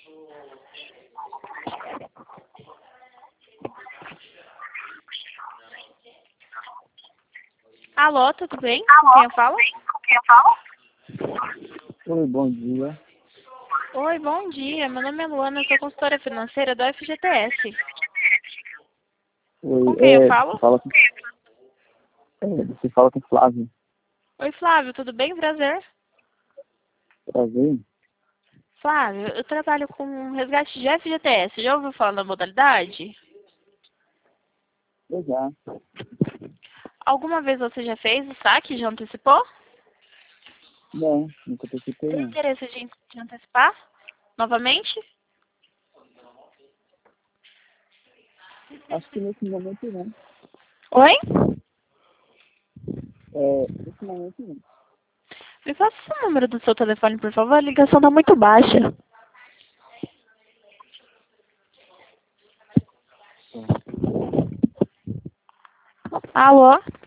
Alô, tudo bem? Quem eu falo? Oi, bom dia. Oi, bom dia. Meu nome é Luana, eu sou consultora financeira do FGTS. Oi, Com quem eu falo? você fala com Flávio. Oi, Flávio, tudo bem? Prazer. Prazer. Flávio, eu trabalho com resgate de FGTS. Já ouviu falar na modalidade? Eu já. Alguma vez você já fez o saque? Já antecipou? Não, nunca participei Tem não. interesse de antecipar? Novamente? Acho que nesse momento não. Oi? Nesse momento não. Me passa o número do seu telefone, por favor. A ligação está muito baixa. Alô?